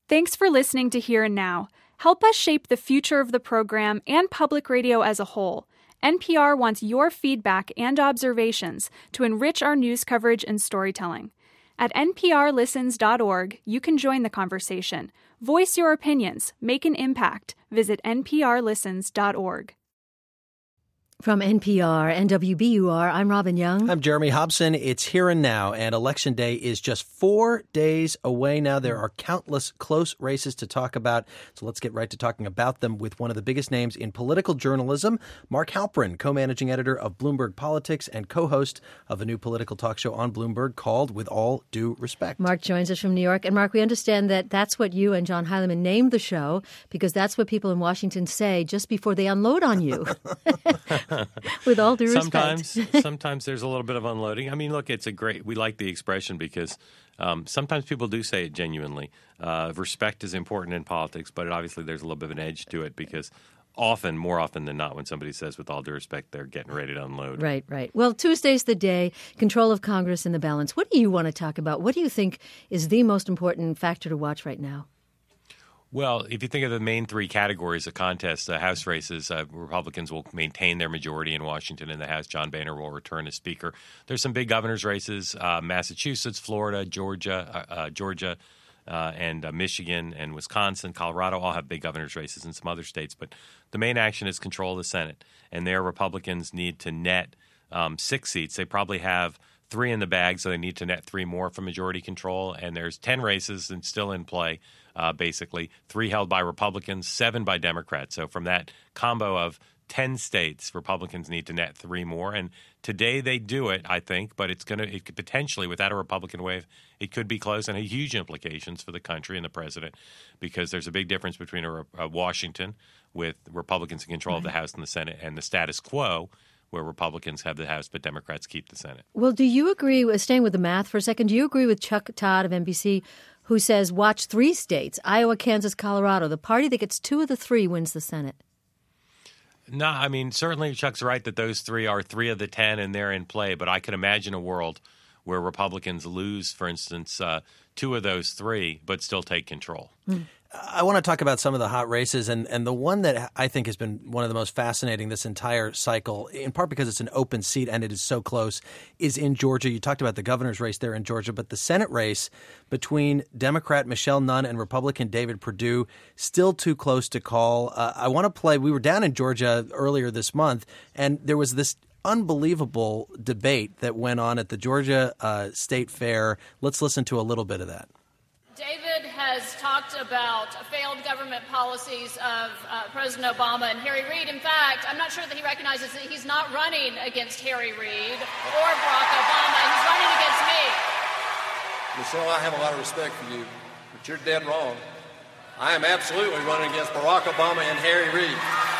Thanks for listening to Here and Now. Help us shape the future of the program and public radio as a whole. NPR wants your feedback and observations to enrich our news coverage and storytelling. At nprlistens.org, you can join the conversation. Voice your opinions. Make an impact. Visit nprlistens.org. From NPR and WBUR, I'm Robin Young. I'm Jeremy Hobson. It's Here and Now, and Election Day is just 4 days away now. There are countless close races to talk about, so let's get right to talking about them with one of the biggest names in political journalism, Mark Halperin, co-managing editor of Bloomberg Politics and co-host of a new political talk show on Bloomberg called With All Due Respect. Mark joins us from New York. And Mark, we understand that that's what you and John Heilemann named the show because that's what people in Washington say just before they unload on you. With all due respect. Sometimes there's a little bit of unloading. I mean, look, we like the expression because sometimes people do say it genuinely. Respect is important in politics, but obviously there's a little bit of an edge to it because more often than not, when somebody says with all due respect, they're getting ready to unload. Right. Well, Tuesday's the day, control of Congress and the balance. What do you want to talk about? What do you think is the most important factor to watch right now? Well, if you think of the main three categories of contests, House races, Republicans will maintain their majority in Washington in the House. John Boehner will return as Speaker. There's some big governor's races, Massachusetts, Florida, Georgia, and Michigan and Wisconsin. Colorado all have big governor's races and some other states. But the main action is control of the Senate. And there, Republicans need to net 6 seats. They probably have 3 in the bag, so they need to net 3 more for majority control. And there's 10 races and still in play. Basically, 3 held by Republicans, 7 by Democrats. So from that combo of 10 states, Republicans need to net 3 more. And today they do it, I think, but it could potentially, without a Republican wave, it could be close and have huge implications for the country and the president because there's a big difference between a Washington with Republicans in control of the House and the Senate and the status quo where Republicans have the House but Democrats keep the Senate. Well, do you agree, staying with the math for a second, do you agree with Chuck Todd of NBC who says watch 3 states, Iowa, Kansas, Colorado. The party that gets 2 of the 3 wins the Senate. No, I mean, certainly Chuck's right that those 3 are 3 of the 10 and they're in play. But I could imagine a world where Republicans lose, for instance, 2 of those 3, but still take control. I want to talk about some of the hot races, and the one that I think has been one of the most fascinating this entire cycle, in part because it's an open seat and it is so close, is in Georgia. You talked about the governor's race there in Georgia, but the Senate race between Democrat Michelle Nunn and Republican David Perdue, still too close to call. I want to play – we were down in Georgia earlier this month, and there was this unbelievable debate that went on at the Georgia State Fair. Let's listen to a little bit of that. David has talked about failed government policies of President Obama and Harry Reid. In fact, I'm not sure that he recognizes that he's not running against Harry Reid or Barack Obama. He's running against me. Michelle, I have a lot of respect for you, but you're dead wrong. I am absolutely running against Barack Obama and Harry Reid.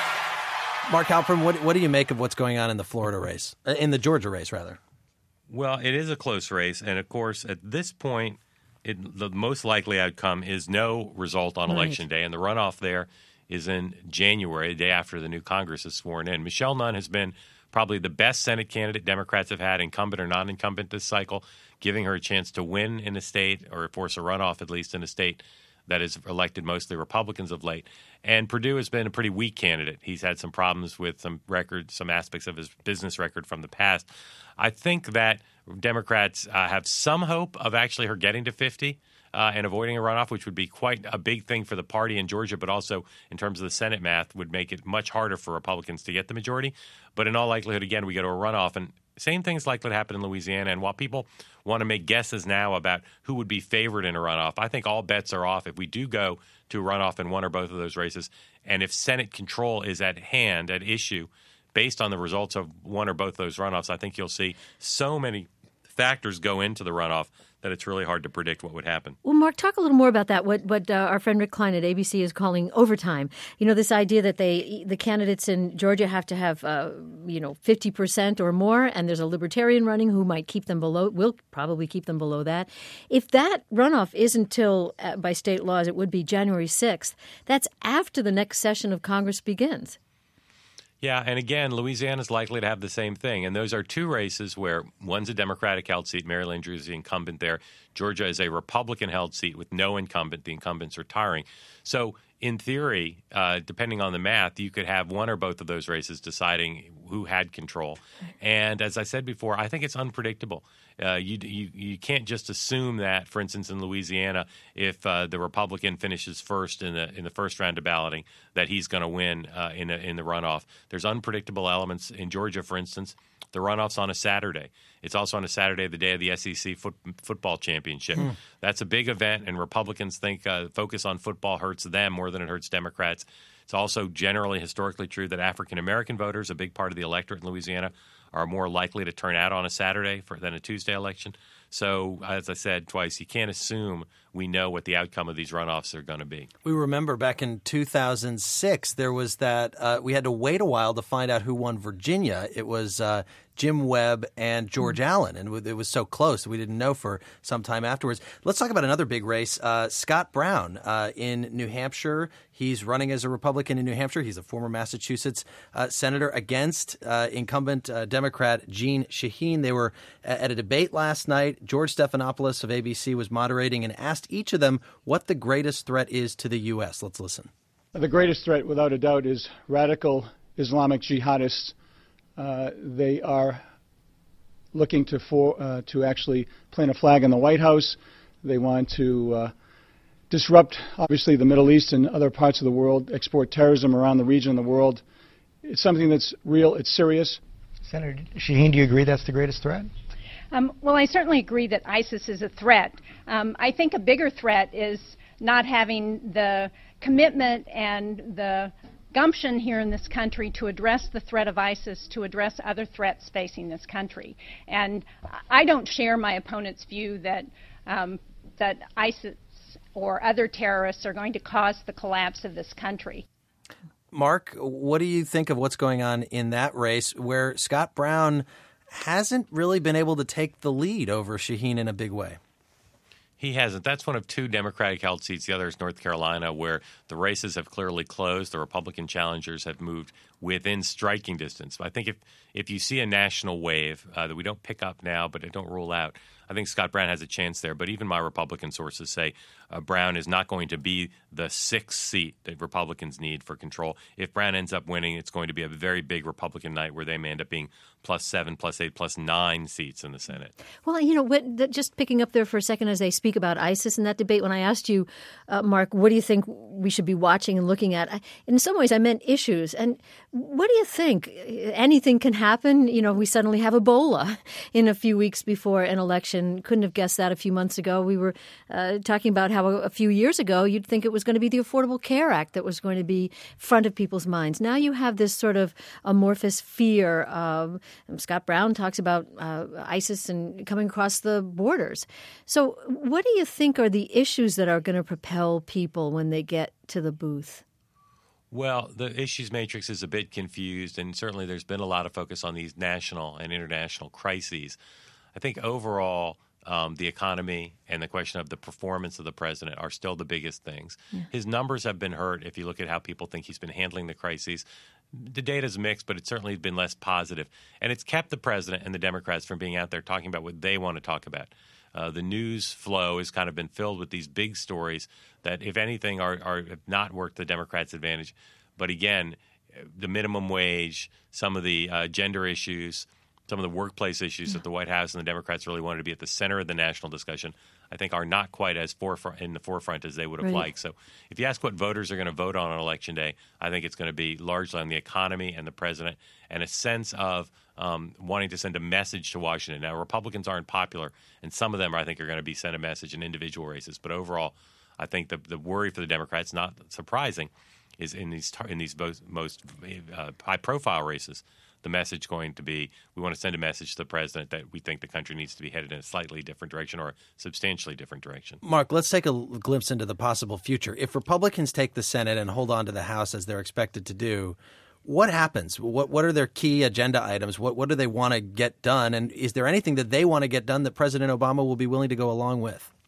Mark Halperin, what do you make of what's going on in the Florida race, in the Georgia race, rather? Well, it is a close race, and of course, at this point, the most likely outcome is no result on Election Day, and the runoff there is in January, the day after the new Congress is sworn in. Michelle Nunn has been probably the best Senate candidate Democrats have had, incumbent or non-incumbent this cycle, giving her a chance to win in a state or force a runoff at least in a state that has elected mostly Republicans of late. And Perdue has been a pretty weak candidate. He's had some problems with some aspects of his business record from the past. I think that Democrats have some hope of actually her getting to 50 and avoiding a runoff, which would be quite a big thing for the party in Georgia, but also in terms of the Senate math would make it much harder for Republicans to get the majority. But in all likelihood, again, we go to a runoff. And same thing is likely to happen in Louisiana. And while people want to make guesses now about who would be favored in a runoff, I think all bets are off if we do go to a runoff in one or both of those races. And if Senate control is at issue, based on the results of one or both of those runoffs, I think you'll see so many factors go into the runoff that it's really hard to predict what would happen. Well, Mark, talk a little more about that, what our friend Rick Klein at ABC is calling overtime. You know, this idea that the candidates in Georgia have to have, 50% or more, and there's a libertarian running who might keep them below, will probably keep them below that. If that runoff isn't till, by state laws, it would be January 6th, that's after the next session of Congress begins. Yeah, and again, Louisiana's likely to have the same thing. And those are two races where one's a Democratic-held seat. Mary Landrieu is the incumbent there. Georgia is a Republican-held seat with no incumbent. The incumbent's retiring. So in theory, depending on the math, you could have one or both of those races deciding who had control. And as I said before, I think it's unpredictable. You can't just assume that, for instance, in Louisiana, if the Republican finishes first in the first round of balloting, that he's going to win in the runoff. There's unpredictable elements in Georgia, for instance. The runoff's on a Saturday. It's also on a Saturday, the day of the SEC football championship. That's a big event, and Republicans think focus on football hurts them more than it hurts Democrats. It's also generally historically true that African-American voters, a big part of the electorate in Louisiana, are more likely to turn out on a Saturday than a Tuesday election. So, as I said twice, you can't assume we know what the outcome of these runoffs are going to be. We remember back in 2006, there was that we had to wait a while to find out who won Virginia. It was Jim Webb and George Allen, and it was so close we didn't know for some time afterwards. Let's talk about another big race. Scott Brown in New Hampshire. He's running as a Republican in New Hampshire. He's a former Massachusetts senator against incumbent Democrat Jeanne Shaheen. They were at a debate last night. George Stephanopoulos of ABC was moderating and asked each of them what the greatest threat is to the U.S. Let's listen. The greatest threat, without a doubt, is radical Islamic jihadists. They are looking to actually plant a flag in the White House. They want to disrupt, obviously, the Middle East and other parts of the world, export terrorism around the region of the world. It's something that's real. It's serious. Senator Shaheen, do you agree that's the greatest threat? Well, I certainly agree that ISIS is a threat. I think a bigger threat is not having the commitment and the gumption here in this country to address the threat of ISIS, to address other threats facing this country. And I don't share my opponent's view that that ISIS or other terrorists are going to cause the collapse of this country. Mark, what do you think of what's going on in that race where Scott Brown hasn't really been able to take the lead over Shaheen in a big way? He hasn't. That's one of two Democratic-held seats. The other is North Carolina, where the races have clearly closed. The Republican challengers have moved within striking distance. I think if you see a national wave that we don't pick up now but don't rule out, I think Scott Brown has a chance there. But even my Republican sources say Brown is not going to be the sixth seat that Republicans need for control. If Brown ends up winning, it's going to be a very big Republican night where they may end up being +7, +8, +9 seats in the Senate. Well, you know, just picking up there for a second as they speak about ISIS in that debate, when I asked you, Mark, what do you think we should be watching and looking at? In some ways, I meant issues. And what do you think? Anything can happen. You know, we suddenly have Ebola in a few weeks before an election. Couldn't have guessed that a few months ago. We were talking about how a few years ago you'd think it was going to be the Affordable Care Act that was going to be front of people's minds. Now you have this sort of amorphous fear of Scott Brown talks about ISIS and coming across the borders. So what do you think are the issues that are going to propel people when they get to the booth? Well, the issues matrix is a bit confused, and certainly there's been a lot of focus on these national and international crises. I think overall, the economy and the question of the performance of the president are still the biggest things. Yeah. His numbers have been hurt if you look at how people think he's been handling the crises. The data's mixed, but it's certainly been less positive. And it's kept the president and the Democrats from being out there talking about what they want to talk about. The news flow has kind of been filled with these big stories that, if anything, have not worked to the Democrats' advantage. But again, the minimum wage, some of the gender issues, some of the workplace issues that the White House and the Democrats really wanted to be at the center of the national discussion, I think are not quite as in the forefront as they would have liked. So if you ask what voters are going to vote on Election Day, I think it's going to be largely on the economy and the president and a sense of wanting to send a message to Washington. Now, Republicans aren't popular, and some of them I think are going to be sent a message in individual races. But overall, I think the worry for the Democrats, not surprising, is in these most high-profile races, the message going to be, we want to send a message to the president that we think the country needs to be headed in a slightly different direction or a substantially different direction. Mark, let's take a glimpse into the possible future. If Republicans take the Senate and hold on to the House as they're expected to do, what happens? What are their key agenda items? What do they want to get done? And is there anything that they want to get done that President Obama will be willing to go along with?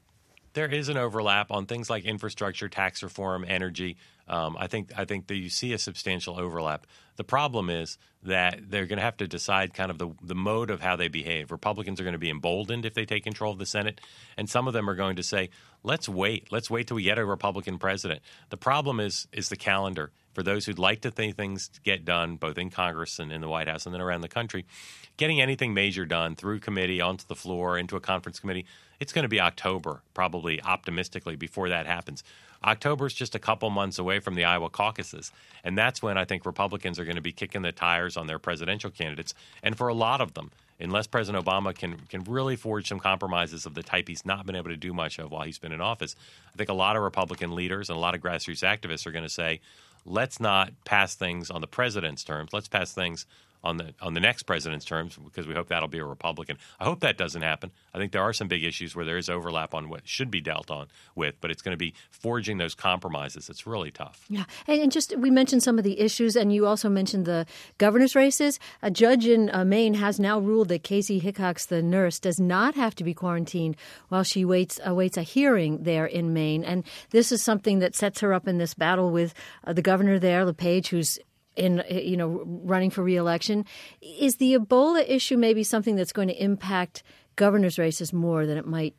There is an overlap on things like infrastructure, tax reform, energy. I think that you see a substantial overlap. The problem is that they're going to have to decide kind of the mode of how they behave. Republicans are going to be emboldened if they take control of the Senate, and some of them are going to say, let's wait till we get a Republican president. The problem is the calendar. For those who'd like to think things get done, both in Congress and in the White House and then around the country, getting anything major done through committee, onto the floor, into a conference committee, it's going to be October, probably optimistically, before that happens. October is just a couple months away from the Iowa caucuses, and that's when I think Republicans are going to be kicking the tires on their presidential candidates. And for a lot of them, unless President Obama can really forge some compromises of the type he's not been able to do much of while he's been in office, I think a lot of Republican leaders and a lot of grassroots activists are going to say, let's not pass things on the president's terms. Let's pass things on the next president's terms, because we hope that'll be a Republican. I hope that doesn't happen. I think there are some big issues where there is overlap on what should be dealt on with, but it's going to be forging those compromises. It's really tough. Yeah, and just we mentioned some of the issues, and you also mentioned the governor's races. A judge in Maine has now ruled that Casey Hickox, the nurse, does not have to be quarantined while she awaits a hearing there in Maine. And this is something that sets her up in this battle with the governor there, LePage, who's running for re-election. Is the Ebola issue maybe something that's going to impact governor's races more than it might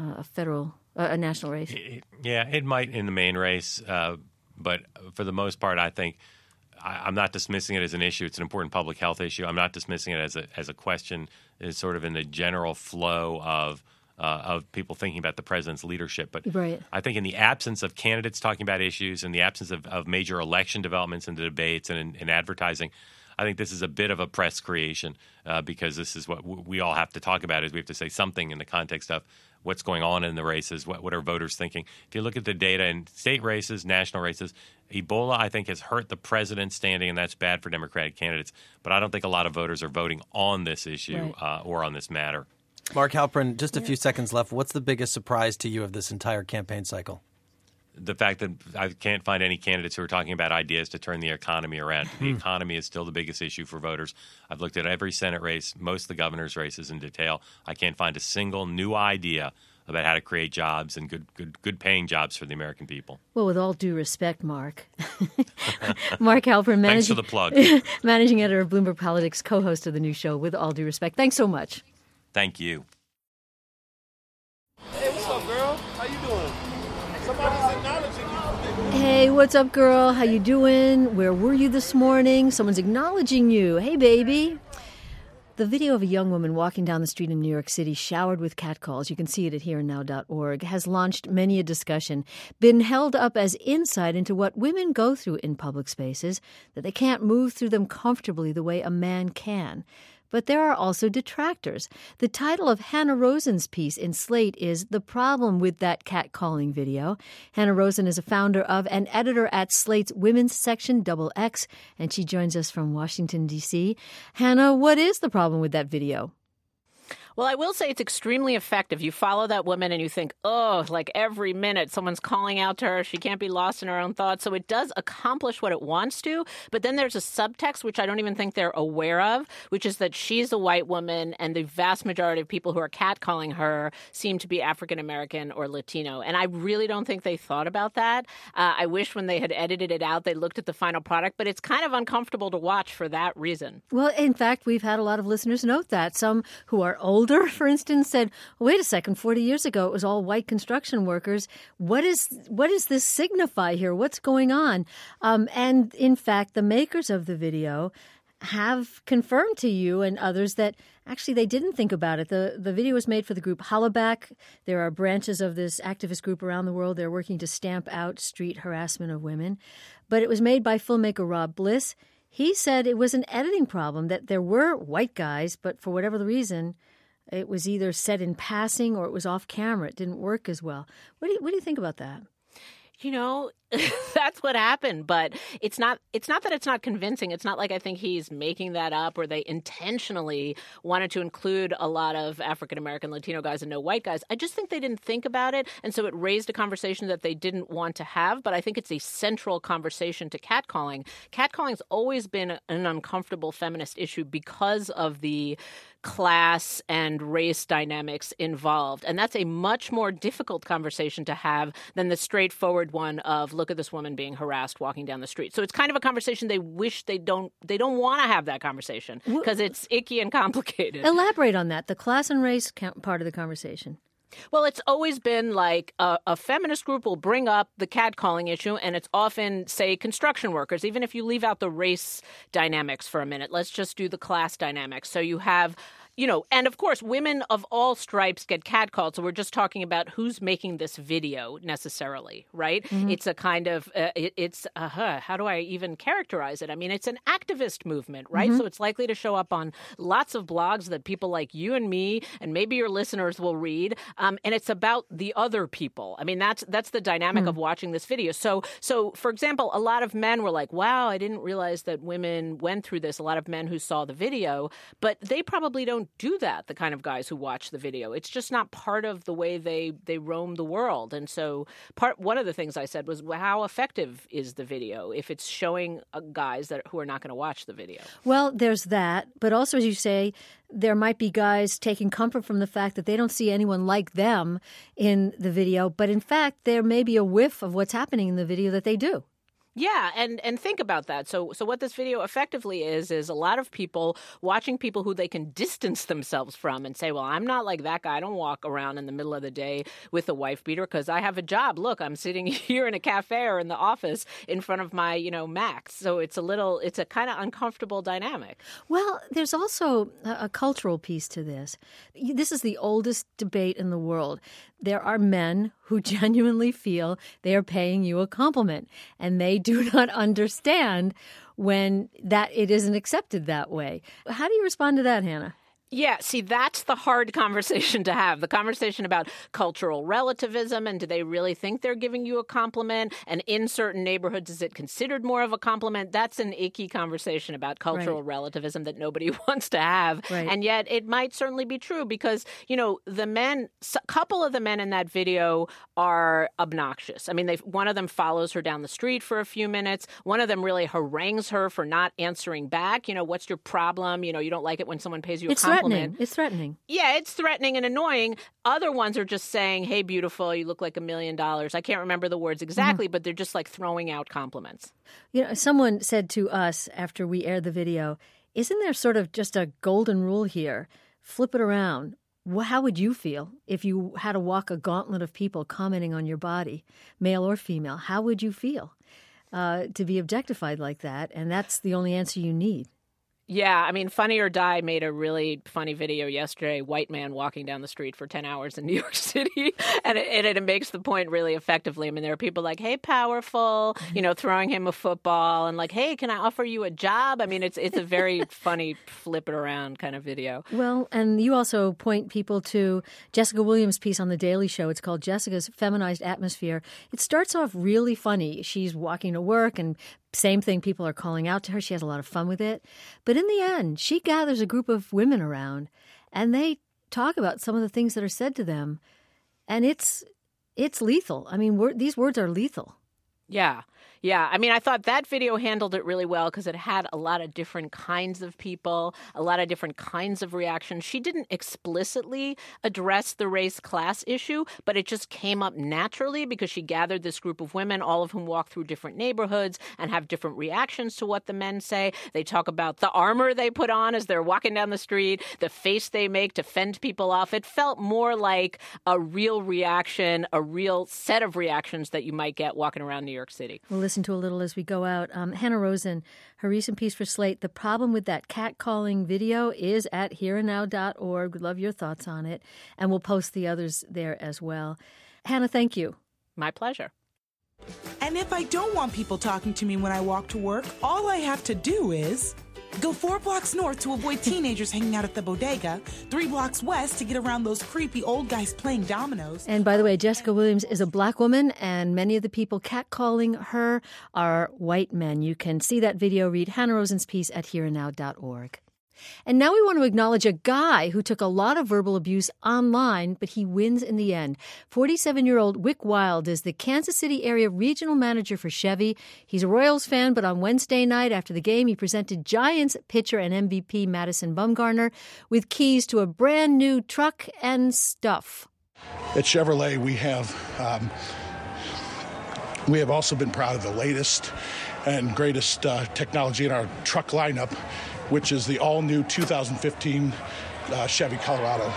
a national race? It might in the main race, but for the most part, I think I'm not dismissing it as an issue. It's an important public health issue. I'm not dismissing it as a question. It's sort of in the general flow of people thinking about the president's leadership. But right. I think in the absence of candidates talking about issues, in the absence of major election developments in the debates and in advertising, I think this is a bit of a press creation because this is what we all have to talk about is we have to say something in the context of what's going on in the races, what are voters thinking. If you look at the data in state races, national races, Ebola, I think, has hurt the president's standing, and that's bad for Democratic candidates. But I don't think a lot of voters are voting on this issue or on this matter. Mark Halperin, just a few seconds left. What's the biggest surprise to you of this entire campaign cycle? The fact that I can't find any candidates who are talking about ideas to turn the economy around. The economy is still the biggest issue for voters. I've looked at every Senate race, most of the governor's races in detail. I can't find a single new idea about how to create jobs and good paying jobs for the American people. Well, with all due respect, Mark. Mark Halperin, thanks for the plug. Managing editor of Bloomberg Politics, co-host of the new show, With All Due Respect. Thanks so much. Thank you. Hey, what's up, girl? How you doing? Somebody's acknowledging you. Hey, what's up, girl? How you doing? Where were you this morning? Someone's acknowledging you. Hey, baby. The video of a young woman walking down the street in New York City showered with catcalls, you can see it at herenow.org, has launched many a discussion, been held up as insight into what women go through in public spaces, that they can't move through them comfortably the way a man can. But there are also detractors. The title of Hannah Rosen's piece in Slate is The Problem with That Catcalling Video. Hannah Rosen is a founder of and editor at Slate's Women's Section XX, and she joins us from Washington, D.C. Hannah, what is the problem with that video? Well, I will say it's extremely effective. You follow that woman and you think, oh, like every minute someone's calling out to her. She can't be lost in her own thoughts. So it does accomplish what it wants to. But then there's a subtext, which I don't even think they're aware of, which is that she's a white woman and the vast majority of people who are catcalling her seem to be African-American or Latino. And I really don't think they thought about that. I wish when they had edited it out, they looked at the final product. But it's kind of uncomfortable to watch for that reason. Well, in fact, we've had a lot of listeners note that. Some who are older, for instance, said, wait a second, 40 years ago it was all white construction workers. What does this signify here? What's going on? And in fact, the makers of the video have confirmed to you and others that actually they didn't think about it. The video was made for the group Hollaback. There are branches of this activist group around the world. They're working to stamp out street harassment of women. But it was made by filmmaker Rob Bliss. He said it was an editing problem, that there were white guys, but for whatever the reason, it was either said in passing or it was off camera. It didn't work as well. What do you think about that? You know, that's what happened. But it's not that it's not convincing. It's not like I think he's making that up or they intentionally wanted to include a lot of African-American, Latino guys and no white guys. I just think they didn't think about it. And so it raised a conversation that they didn't want to have. But I think it's a central conversation to catcalling. Catcalling's always been an uncomfortable feminist issue because of the class and race dynamics involved. And that's a much more difficult conversation to have than the straightforward one of, look at this woman being harassed walking down the street. So it's kind of a conversation they wish they don't want to have that conversation because it's icky and complicated. Elaborate on that, the class and race part of the conversation. Well, it's always been like a feminist group will bring up the catcalling issue, and it's often, say, construction workers. Even if you leave out the race dynamics for a minute, let's just do the class dynamics. So you have, and of course, women of all stripes get catcalled. So we're just talking about who's making this video necessarily, right? Mm-hmm. It's a kind of, how do I even characterize it? I mean, it's an activist movement, right? Mm-hmm. So it's likely to show up on lots of blogs that people like you and me, and maybe your listeners will read. And it's about the other people. I mean, that's the dynamic of watching this video. So for example, a lot of men were like, wow, I didn't realize that women went through this. A lot of men who saw the video, but they probably don't do that, the kind of guys who watch the video. It's just not part of the way they roam the world. And so one of the things I said was, well, how effective is the video if it's showing guys who are not going to watch the video? Well, there's that. But also, as you say, there might be guys taking comfort from the fact that they don't see anyone like them in the video. But in fact, there may be a whiff of what's happening in the video that they do. Yeah, and think about that. So what this video effectively is a lot of people watching people who they can distance themselves from and say, well, I'm not like that guy. I don't walk around in the middle of the day with a wife beater because I have a job. Look, I'm sitting here in a cafe or in the office in front of my, Macs. So it's a kind of uncomfortable dynamic. Well, there's also a cultural piece to this. This is the oldest debate in the world. There are men who genuinely feel they are paying you a compliment, and they do not understand when that it isn't accepted that way. How do you respond to that, Hannah? Yeah, see, that's the hard conversation to have, the conversation about cultural relativism and do they really think they're giving you a compliment? And in certain neighborhoods, is it considered more of a compliment? That's an icky conversation about cultural relativism that nobody wants to have. Right. And yet it might certainly be true because, a couple of the men in that video are obnoxious. I mean, one of them follows her down the street for a few minutes. One of them really harangues her for not answering back. What's your problem? You don't like it when someone pays you a compliment. It's threatening. Yeah, it's threatening and annoying. Other ones are just saying, hey, beautiful, you look like $1 million. I can't remember the words exactly, but they're just like throwing out compliments. Someone said to us after we aired the video, isn't there sort of just a golden rule here? Flip it around. How would you feel if you had to walk a gauntlet of people commenting on your body, male or female? How would you feel to be objectified like that? And that's the only answer you need. Yeah, I mean, Funny or Die made a really funny video yesterday, white man walking down the street for 10 hours in New York City, and it makes the point really effectively. I mean, there are people like, hey, powerful, throwing him a football, and like, hey, can I offer you a job? I mean, it's a very funny flip it around kind of video. Well, and you also point people to Jessica Williams' piece on The Daily Show. It's called Jessica's Feminized Atmosphere. It starts off really funny. She's walking to work and same thing, people are calling out to her. She has a lot of fun with it. But in the end, she gathers a group of women around and they talk about some of the things that are said to them. And it's lethal. I mean, these words are lethal. Yeah. Yeah, I mean, I thought that video handled it really well because it had a lot of different kinds of people, a lot of different kinds of reactions. She didn't explicitly address the race-class issue, but it just came up naturally because she gathered this group of women, all of whom walk through different neighborhoods and have different reactions to what the men say. They talk about the armor they put on as they're walking down the street, the face they make to fend people off. It felt more like a real reaction, a real set of reactions that you might get walking around New York City. We'll listen to a little as we go out. Hannah Rosen, her recent piece for Slate, The Problem with That Catcalling Video, is at hereandnow.org. We'd love your thoughts on it, and we'll post the others there as well. Hannah, thank you. My pleasure. And if I don't want people talking to me when I walk to work, all I have to do is go 4 blocks north to avoid teenagers hanging out at the bodega, 3 blocks west to get around those creepy old guys playing dominoes. And by the way, Jessica Williams is a black woman, and many of the people catcalling her are white men. You can see that video, read Hannah Rosen's piece at hereandnow.org. And now we want to acknowledge a guy who took a lot of verbal abuse online, but he wins in the end. 47-year-old Wick Wild is the Kansas City area regional manager for Chevy. He's a Royals fan, but on Wednesday night after the game, he presented Giants pitcher and MVP Madison Bumgarner with keys to a brand new truck and stuff. At Chevrolet, we have also been proud of the latest and greatest technology in our truck lineup, which is the all-new 2015 Chevy Colorado.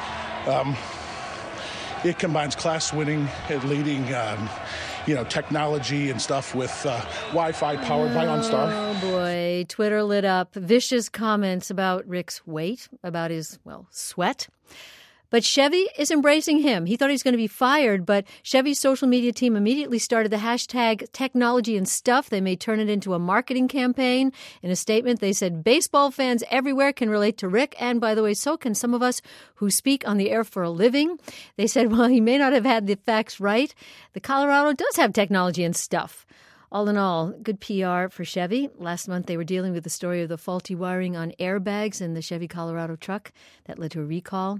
It combines class-winning and leading, technology and stuff with Wi-Fi powered by OnStar. Oh, boy. Twitter lit up. Vicious comments about Rick's weight, about his, sweat. But Chevy is embracing him. He thought he was going to be fired, but Chevy's social media team immediately started the hashtag technology and stuff. They may turn it into a marketing campaign. In a statement, they said baseball fans everywhere can relate to Rick. And by the way, so can some of us who speak on the air for a living. They said, while he may not have had the facts right, the Colorado does have technology and stuff. All in all, good PR for Chevy. Last month, they were dealing with the story of the faulty wiring on airbags in the Chevy Colorado truck that led to a recall.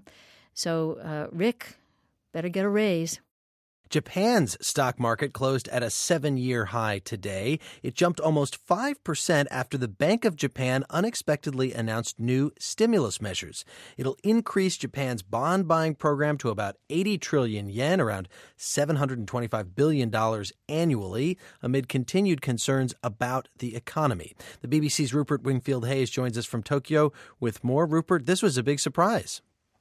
So, Rick, better get a raise. Japan's stock market closed at a 7-year high today. It jumped almost 5% after the Bank of Japan unexpectedly announced new stimulus measures. It'll increase Japan's bond buying program to about 80 trillion yen, around $725 billion annually, amid continued concerns about the economy. The BBC's Rupert Wingfield-Hayes joins us from Tokyo with more. Rupert, this was a big surprise.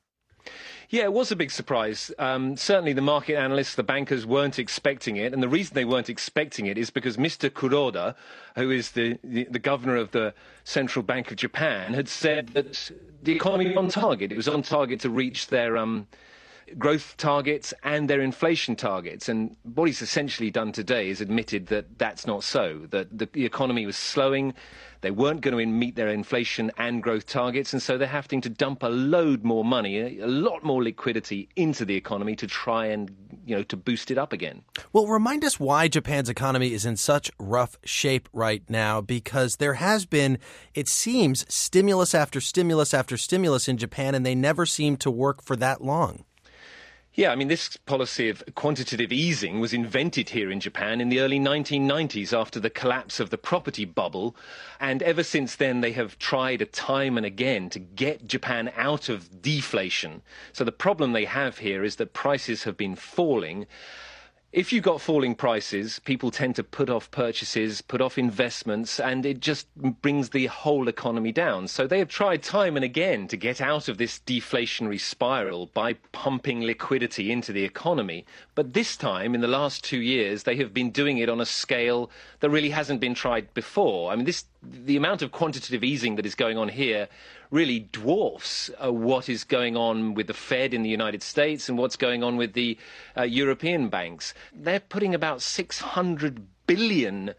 Yeah, it was a big surprise. Certainly the market analysts, the bankers weren't expecting it. And the reason they weren't expecting it is because Mr. Kuroda, who is the governor of the Central Bank of Japan, had said that the economy was on target. It was on target to reach their growth targets and their inflation targets. And what he's essentially done today is admitted that that's not so, that the economy was slowing. They weren't going to meet their inflation and growth targets, and so they're having to dump a load more money, a lot more liquidity into the economy to try and, to boost it up again. Well, remind us why Japan's economy is in such rough shape right now, because there has been, it seems, stimulus after stimulus after stimulus in Japan, and they never seem to work for that long. Yeah, I mean, this policy of quantitative easing was invented here in Japan in the early 1990s after the collapse of the property bubble. And ever since then, they have tried time and again to get Japan out of deflation. So the problem they have here is that prices have been falling. If you've got falling prices, people tend to put off purchases, put off investments, and it just brings the whole economy down. So they have tried time and again to get out of this deflationary spiral by pumping liquidity into the economy. But this time, in the last 2 years, they have been doing it on a scale that really hasn't been tried before. I mean, the amount of quantitative easing that is going on here really dwarfs what is going on with the Fed in the United States and what's going on with the European banks. They're putting about $600 billion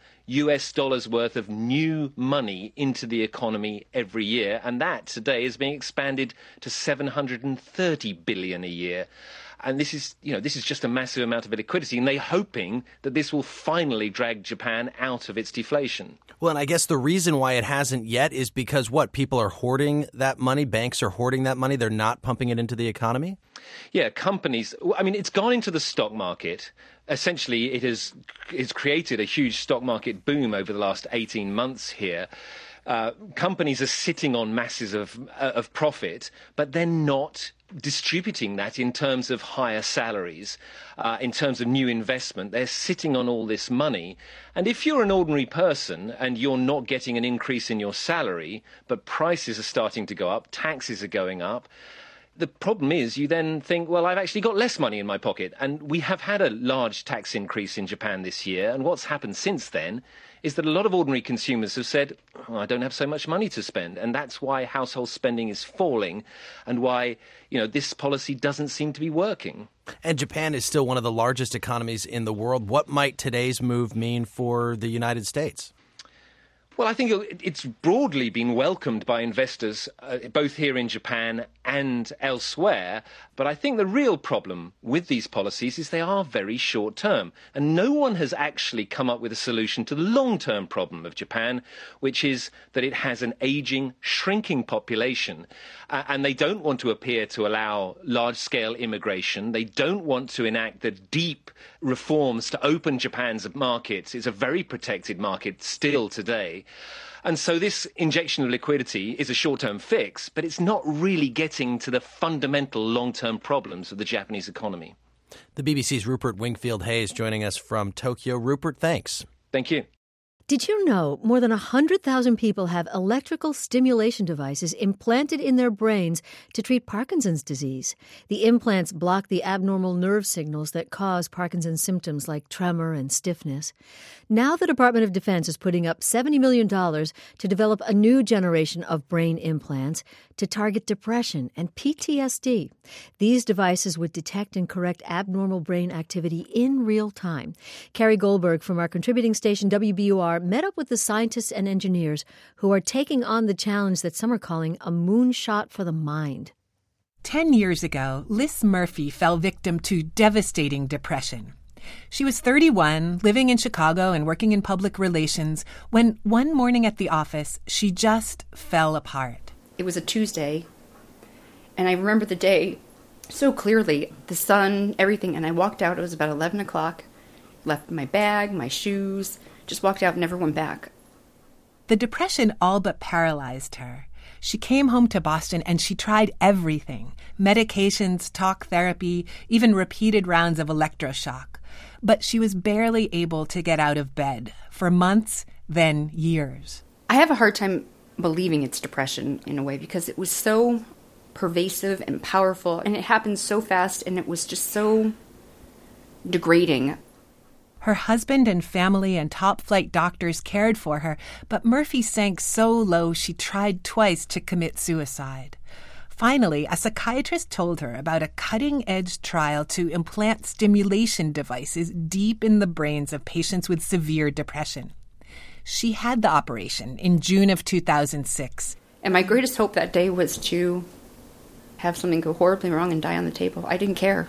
worth of new money into the economy every year, and that today is being expanded to $730 billion a year. And this is just a massive amount of liquidity, and they're hoping that this will finally drag Japan out of its deflation. Well, and I guess the reason why it hasn't yet is because, people are hoarding that money? Banks are hoarding that money? They're not pumping it into the economy? Yeah, companies. I mean, it's gone into the stock market. Essentially, it's created a huge stock market boom over the last 18 months here. Companies are sitting on masses of profit, but they're not distributing that in terms of higher salaries, in terms of new investment. They're sitting on all this money. And if you're an ordinary person and you're not getting an increase in your salary, but prices are starting to go up, taxes are going up, the problem is you then think, well, I've actually got less money in my pocket. And we have had a large tax increase in Japan this year. And what's happened since then is that a lot of ordinary consumers have said, I don't have so much money to spend. And that's why household spending is falling and why, this policy doesn't seem to be working. And Japan is still one of the largest economies in the world. What might today's move mean for the United States? Well, I think it's broadly been welcomed by investors, both here in Japan and elsewhere. But I think the real problem with these policies is they are very short term. And no one has actually come up with a solution to the long-term problem of Japan, which is that it has an aging, shrinking population. And they don't want to appear to allow large-scale immigration. They don't want to enact the deep reforms to open Japan's markets. It's a very protected market still today. And so this injection of liquidity is a short-term fix, but it's not really getting to the fundamental long-term problems of the Japanese economy. The BBC's Rupert Wingfield-Hayes joining us from Tokyo. Rupert, thanks. Thank you. Did you know more than 100,000 people have electrical stimulation devices implanted in their brains to treat Parkinson's disease? The implants block the abnormal nerve signals that cause Parkinson's symptoms like tremor and stiffness. Now the Department of Defense is putting up $70 million to develop a new generation of brain implants to target depression and PTSD. These devices would detect and correct abnormal brain activity in real time. Carrie Goldberg from our contributing station WBUR met up with the scientists and engineers who are taking on the challenge that some are calling a moonshot for the mind. 10 years ago, Liz Murphy fell victim to devastating depression. She was 31, living in Chicago and working in public relations, when one morning at the office, she just fell apart. It was a Tuesday, and I remember the day so clearly, the sun, everything, and I walked out. It was about 11 o'clock, left my bag, my shoes, just walked out and never went back. The depression all but paralyzed her. She came home to Boston and she tried everything: medications, talk therapy, even repeated rounds of electroshock. But she was barely able to get out of bed for months, then years. I have a hard time believing it's depression in a way because it was so pervasive and powerful, and it happened so fast, and it was just so degrading. Her husband and family and top-flight doctors cared for her, but Murphy sank so low she tried twice to commit suicide. Finally, a psychiatrist told her about a cutting-edge trial to implant stimulation devices deep in the brains of patients with severe depression. She had the operation in June of 2006. And my greatest hope that day was to have something go horribly wrong and die on the table. I didn't care.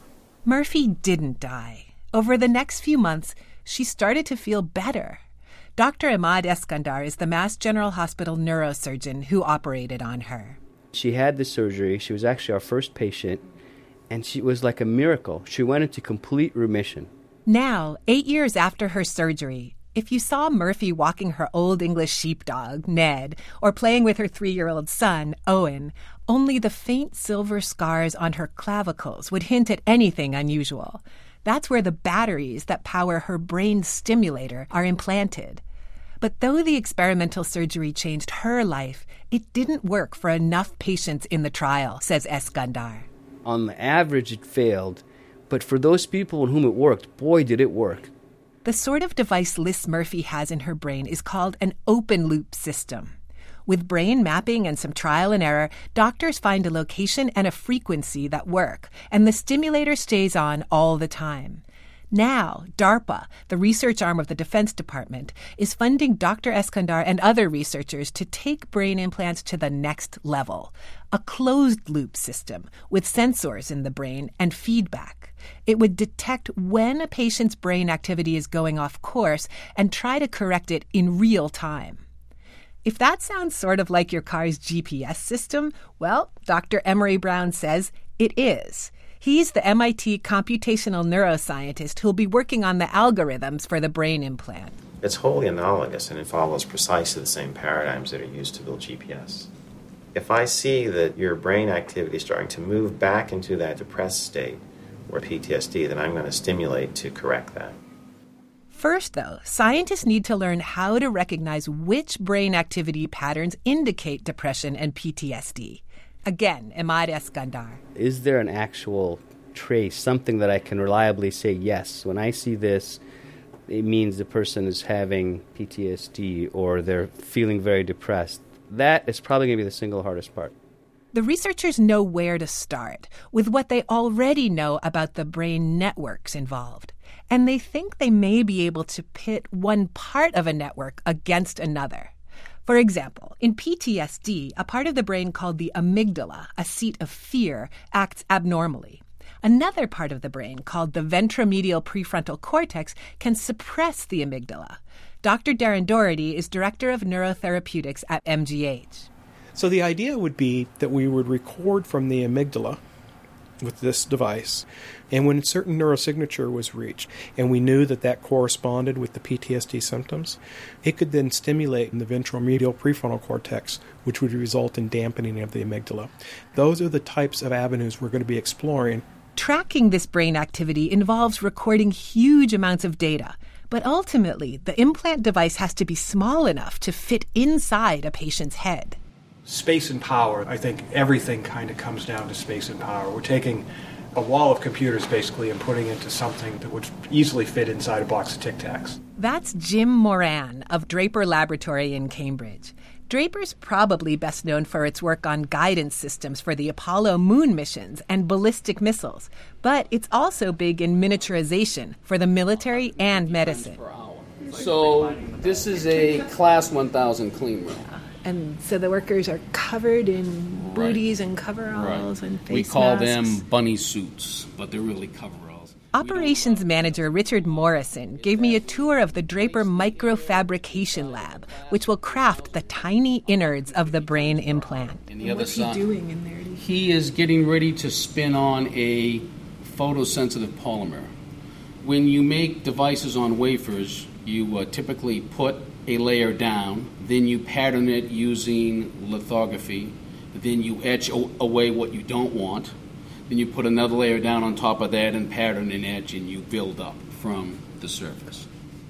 Murphy didn't die. Over the next few months, she started to feel better. Dr. Ahmad Eskandar is the Mass General Hospital neurosurgeon who operated on her. She had the surgery. She was actually our first patient, and she was like a miracle. She went into complete remission. Now, 8 years after her surgery, if you saw Murphy walking her Old English sheepdog, Ned, or playing with her 3-year-old son, Owen, only the faint silver scars on her clavicles would hint at anything unusual. That's where the batteries that power her brain stimulator are implanted. But though the experimental surgery changed her life, it didn't work for enough patients in the trial, says Eskandar. On the average, it failed. But for those people on whom it worked, boy, did it work. The sort of device Liz Murphy has in her brain is called an open-loop system. With brain mapping and some trial and error, doctors find a location and a frequency that work, and the stimulator stays on all the time. Now, DARPA, the research arm of the Defense Department, is funding Dr. Eskandar and other researchers to take brain implants to the next level, a closed-loop system with sensors in the brain and feedback. It would detect when a patient's brain activity is going off course and try to correct it in real time. If that sounds sort of like your car's GPS system, well, Dr. Emery Brown says it is. He's the MIT computational neuroscientist who'll be working on the algorithms for the brain implant. It's wholly analogous, and it follows precisely the same paradigms that are used to build GPS. If I see that your brain activity is starting to move back into that depressed state or PTSD, then I'm going to stimulate to correct that. First, though, scientists need to learn how to recognize which brain activity patterns indicate depression and PTSD. Again, Ahmad Eskandar. Is there an actual trace, something that I can reliably say, yes, when I see this, it means the person is having PTSD or they're feeling very depressed? That is probably going to be the single hardest part. The researchers know where to start with what they already know about the brain networks involved. and they think they may be able to pit one part of a network against another. For example, in PTSD, a part of the brain called the amygdala, a seat of fear, acts abnormally. Another part of the brain, called the ventromedial prefrontal cortex, can suppress the amygdala. Dr. Darren Doherty is director of neurotherapeutics at MGH. So the idea would be that we would record from the amygdala with this device, and when a certain neurosignature was reached, and we knew that that corresponded with the PTSD symptoms, it could then stimulate in the ventromedial prefrontal cortex, which would result in dampening of the amygdala. Those are the types of avenues we're going to be exploring. Tracking this brain activity involves recording huge amounts of data, but ultimately, the implant device has to be small enough to fit inside a patient's head. Space and power. I think everything kind of comes down to space and power. We're taking a wall of computers, basically, and putting it into something that would easily fit inside a box of Tic Tacs. That's Jim Moran of Draper Laboratory in Cambridge. Draper's probably best known for its work on guidance systems for the Apollo moon missions and ballistic missiles, but it's also big in miniaturization for the military and medicine. So this is a Class 1000 clean room. And so the workers are covered in booties and coveralls and face masks. We call them bunny suits, but they're really coveralls. Operations manager Richard Morrison gave me a tour of the Draper Microfabrication Lab, which will craft the tiny innards of the brain implant. And the other what's he doing in there? He is getting ready to spin on a photosensitive polymer. When you make devices on wafers, you typically put a layer down, then you pattern it using lithography, then you etch away what you don't want, then you put another layer down on top of that and pattern and etch, and you build up from the surface.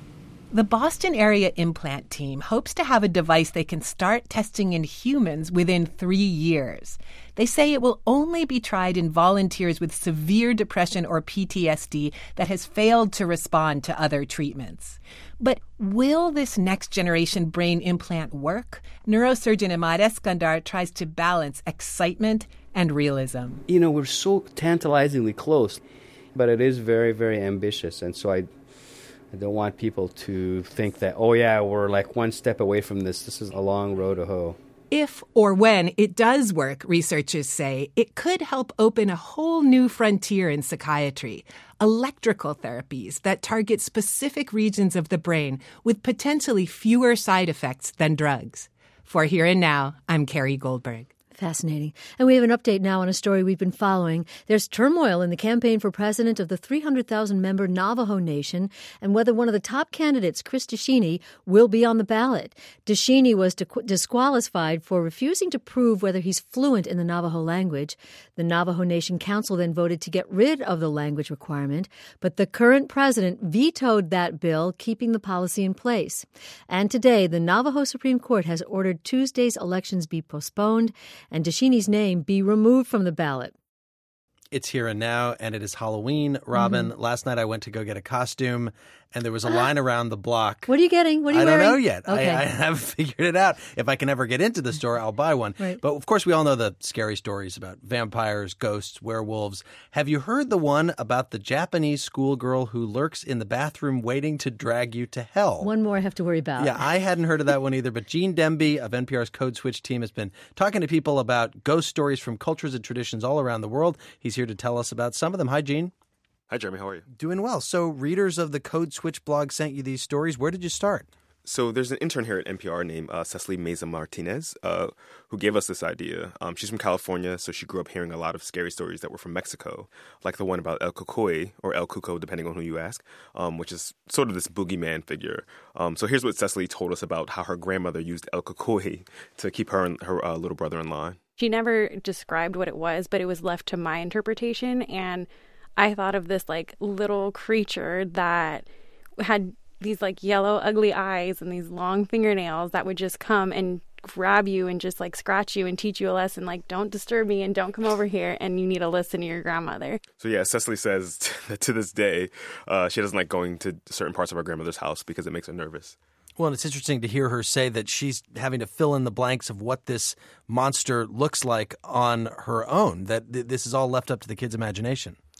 The Boston area implant team hopes to have a device they can start testing in humans within 3 years. They say it will only be tried in volunteers with severe depression or PTSD that has failed to respond to other treatments. But will this next-generation brain implant work? Neurosurgeon Imad Eskandar tries to balance excitement and realism. You know, we're so tantalizingly close, but it is very, very ambitious. And so I don't want people to think that, oh yeah, we're like one step away from this. This is a long road to hoe. If or when it does work, researchers say, it could help open a whole new frontier in psychiatry, electrical therapies that target specific regions of the brain with potentially fewer side effects than drugs. For Here and Now, I'm Carrie Goldberg. Fascinating. And we have an update now on a story we've been following. There's turmoil in the campaign for president of the 300,000-member Navajo Nation and whether one of the top candidates, Chris DeShiny, will be on the ballot. DeShiny was disqualified for refusing to prove whether he's fluent in the Navajo language. The Navajo Nation Council then voted to get rid of the language requirement, but the current president vetoed that bill, keeping the policy in place. And today, the Navajo Supreme Court has ordered Tuesday's elections be postponed and DeShiny's name be removed from the ballot. It's Here and Now, and it is Halloween. Robin, Last night I went to go get a costume, and there was a line around the block. What are you getting? What are you wearing? I don't know yet. Okay. I haven't figured it out. If I can ever get into the store, I'll buy one. Right. But, of course, we all know the scary stories about vampires, ghosts, werewolves. Have you heard the one about the Japanese schoolgirl who lurks in the bathroom waiting to drag you to hell? One more I have to worry about. Yeah, I hadn't heard of that one either, but Gene Demby of NPR's Code Switch team has been talking to people about ghost stories from cultures and traditions all around the world. He's here to tell us about some of them. Hi, Gene. Hi, Jeremy. How are you? Doing well. So readers of the Code Switch blog sent you these stories. Where did you start? So there's an intern here at NPR named Cecily Meza Martinez who gave us this idea. She's from California, so she grew up hearing a lot of scary stories that were from Mexico, like the one about El Cucuy, or El Cuco, depending on who you ask, which is sort of this boogeyman figure. So here's what Cecily told us about how her grandmother used El Cucuy to keep her and her little brother in line. She never described what it was, but it was left to my interpretation, and I thought of this like little creature that had these like yellow ugly eyes and these long fingernails that would just come and grab you and just like scratch you and teach you a lesson, like don't disturb me and don't come over here and you need to listen to your grandmother. So yeah, Cecily says that to this day she doesn't like going to certain parts of her grandmother's house because it makes her nervous. Well, and it's interesting to hear her say that she's having to fill in the blanks of what this monster looks like on her own, that this is all left up to the kid's imagination.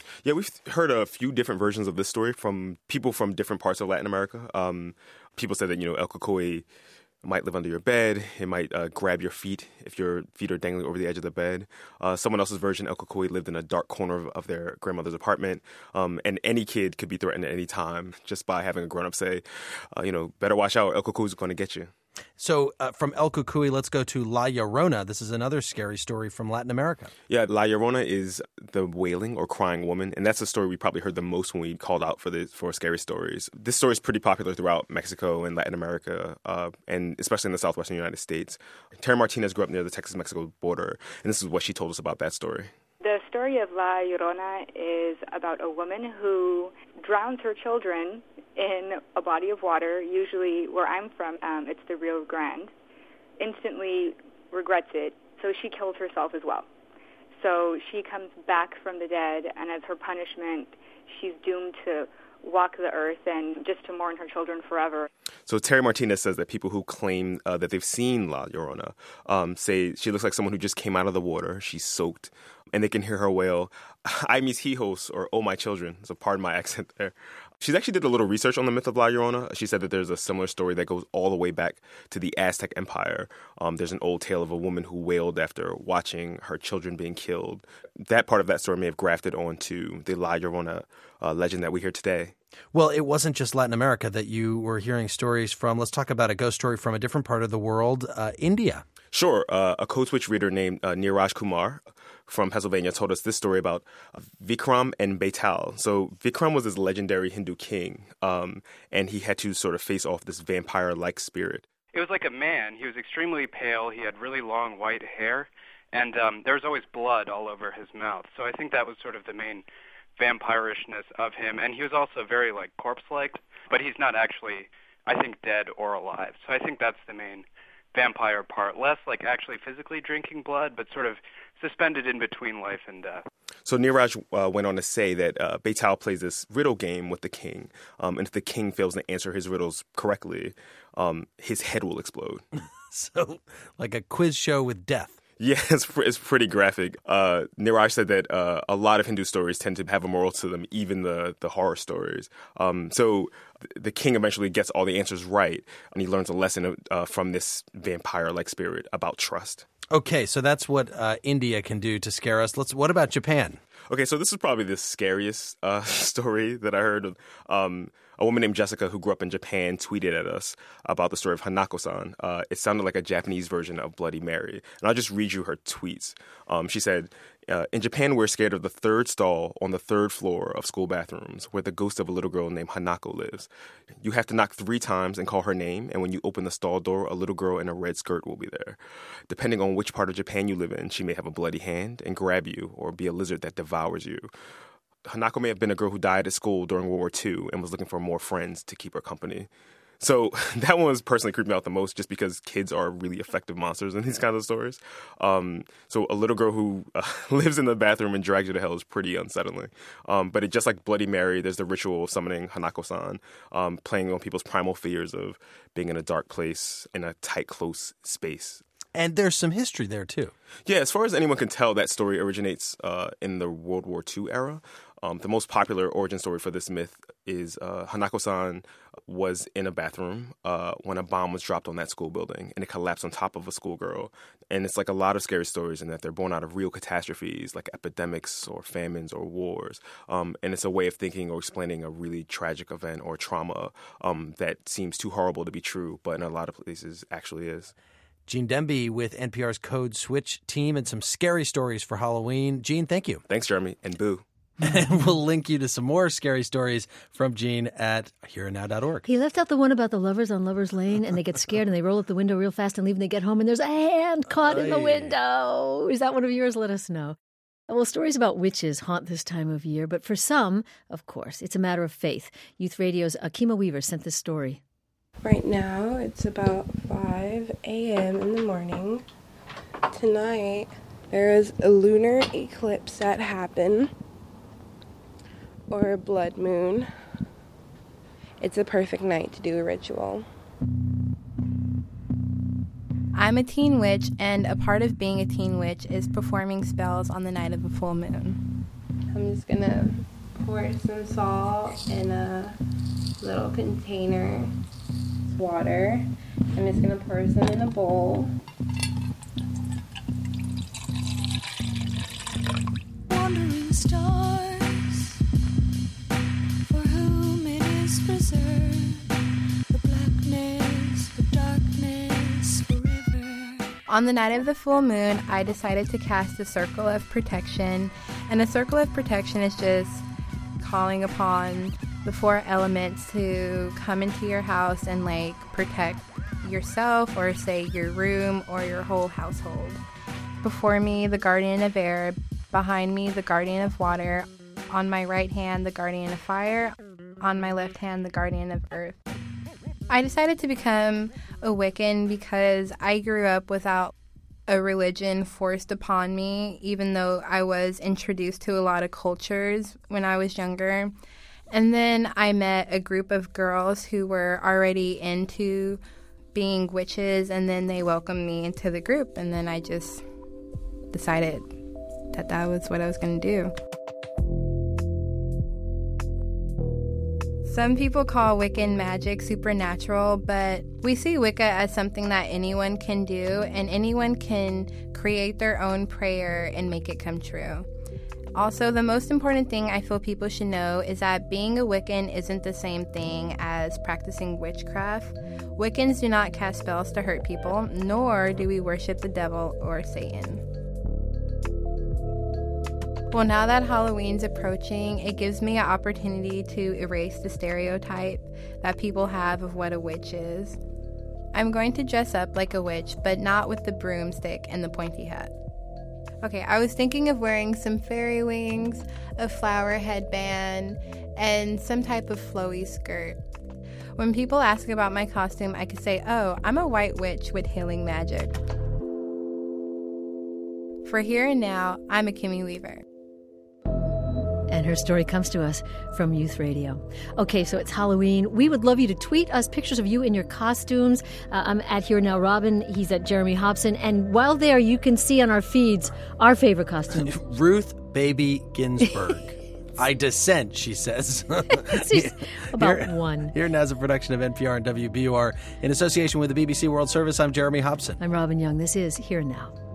Yeah, we've heard a few different versions of this story from people from different parts of Latin America. People said that, El Cucuy might live under your bed. It might grab your feet if your feet are dangling over the edge of the bed. Someone else's version, El Cucuy lived in a dark corner of their grandmother's apartment. And any kid could be threatened at any time just by having a grown-up say, better watch out, El Cucuy's going to get you. So from El Cucuy, let's go to La Llorona. This is another scary story from Latin America. Yeah, La Llorona is the wailing or crying woman, and that's the story we probably heard the most when we called out for scary stories. This story is pretty popular throughout Mexico and Latin America, and especially in the southwestern United States. Terry Martinez grew up near the Texas-Mexico border, and this is what she told us about that story. The story of La Llorona is about a woman who drowns her children in a body of water, usually where I'm from, it's the Rio Grande, instantly regrets it, so she kills herself as well. So she comes back from the dead, and as her punishment, she's doomed to walk the earth and just to mourn her children forever. So Terry Martinez says that people who claim that they've seen La Llorona say she looks like someone who just came out of the water, she's soaked, and they can hear her wail, "Ay mis hijos," or "Oh my children." So pardon my accent there. She's actually did a little research on the myth of La Llorona. She said that there's a similar story that goes all the way back to the Aztec Empire. There's an old tale of a woman who wailed after watching her children being killed. That part of that story may have grafted onto the La Llorona legend that we hear today. Well, it wasn't just Latin America that you were hearing stories from. Let's talk about a ghost story from a different part of the world, India. Sure. A Code Switch reader named Neeraj Kumar from Pennsylvania told us this story about Vikram and Betal. So Vikram was this legendary Hindu king, and he had to sort of face off this vampire-like spirit. It was like a man. He was extremely pale. He had really long white hair, and there was always blood all over his mouth. So I think that was sort of the main vampirishness of him. And he was also very, corpse-like, but he's not actually, I think, dead or alive. So I think that's the main vampire part. Less like actually physically drinking blood, but sort of suspended in between life and death. So Neeraj went on to say that Betal plays this riddle game with the king, and if the king fails to answer his riddles correctly, his head will explode. So like a quiz show with death. Yeah, it's pretty graphic. Neeraj said that a lot of Hindu stories tend to have a moral to them, even the horror stories. So the king eventually gets all the answers right, and he learns a lesson from this vampire-like spirit about trust. Okay, so that's what India can do to scare us. What about Japan? Okay, so this is probably the scariest story that I heard. A woman named Jessica, who grew up in Japan, tweeted at us about the story of Hanako-san. It sounded like a Japanese version of Bloody Mary. And I'll just read you her tweets. She said, in Japan, we're scared of the third stall on the third floor of school bathrooms where the ghost of a little girl named Hanako lives. You have to knock 3 times and call her name, and when you open the stall door, a little girl in a red skirt will be there. Depending on which part of Japan you live in, she may have a bloody hand and grab you, or be a lizard that devours you. Hanako may have been a girl who died at school during World War II and was looking for more friends to keep her company. So that one was personally creeped me out the most just because kids are really effective monsters in these kinds of stories. So a little girl who lives in the bathroom and drags you to hell is pretty unsettling. But it just like Bloody Mary, there's the ritual of summoning Hanako-san, playing on people's primal fears of being in a dark place in a tight, close space. And there's some history there, too. Yeah, as far as anyone can tell, that story originates in the World War II era. The most popular origin story for this myth is Hanako-san was in a bathroom when a bomb was dropped on that school building, and it collapsed on top of a schoolgirl. And it's like a lot of scary stories in that they're born out of real catastrophes like epidemics or famines or wars. And it's a way of thinking or explaining a really tragic event or trauma that seems too horrible to be true, but in a lot of places actually is. Gene Demby with NPR's Code Switch team and some scary stories for Halloween. Gene, thank you. Thanks, Jeremy, and boo. And we'll link you to some more scary stories from Gene at hereandnow.org. He left out the one about the lovers on Lover's Lane, and they get scared and they roll up the window real fast and leave, and they get home and there's a hand caught in the window. Is that one of yours? Let us know. Well, stories about witches haunt this time of year, but for some, of course, it's a matter of faith. Youth Radio's Akima Weaver sent this story. Right now, it's about 5 a.m. in the morning. Tonight, there is a lunar eclipse that happened, or a blood moon. It's a perfect night to do a ritual. I'm a teen witch, and a part of being a teen witch is performing spells on the night of a full moon. I'm just gonna pour some salt in a little container. Water. I'm just gonna pour some in a bowl. Wandering stars, for whom it is preserved, the blackness, the darkness forever. On the night of the full moon, I decided to cast a circle of protection, and a circle of protection is just calling upon the 4 elements to come into your house and like protect yourself, or say your room or your whole household. Before me, the guardian of air. Behind me, the guardian of water. On my right hand, the guardian of fire. On my left hand, the guardian of earth. I decided to become a Wiccan because I grew up without a religion forced upon me, even though I was introduced to a lot of cultures when I was younger. And then I met a group of girls who were already into being witches, and then they welcomed me into the group, and then I just decided that that was what I was going to do. Some people call Wiccan magic supernatural, but we see Wicca as something that anyone can do, and anyone can create their own prayer and make it come true. Also, the most important thing I feel people should know is that being a Wiccan isn't the same thing as practicing witchcraft. Wiccans do not cast spells to hurt people, nor do we worship the devil or Satan. Well, now that Halloween's approaching, it gives me an opportunity to erase the stereotype that people have of what a witch is. I'm going to dress up like a witch, but not with the broomstick and the pointy hat. Okay, I was thinking of wearing some fairy wings, a flower headband, and some type of flowy skirt. When people ask about my costume, I could say, oh, I'm a white witch with healing magic. For Here and Now, I'm a Kimmy Weaver. And her story comes to us from Youth Radio. Okay, so it's Halloween. We would love you to tweet us pictures of you in your costumes. I'm at Here Now Robin. He's at Jeremy Hobson. And while there, you can see on our feeds our favorite costumes. Ruth Baby Ginsburg. I dissent, she says. About one. Here Now is a production of NPR and WBUR. In association with the BBC World Service, I'm Jeremy Hobson. I'm Robin Young. This is Here Now.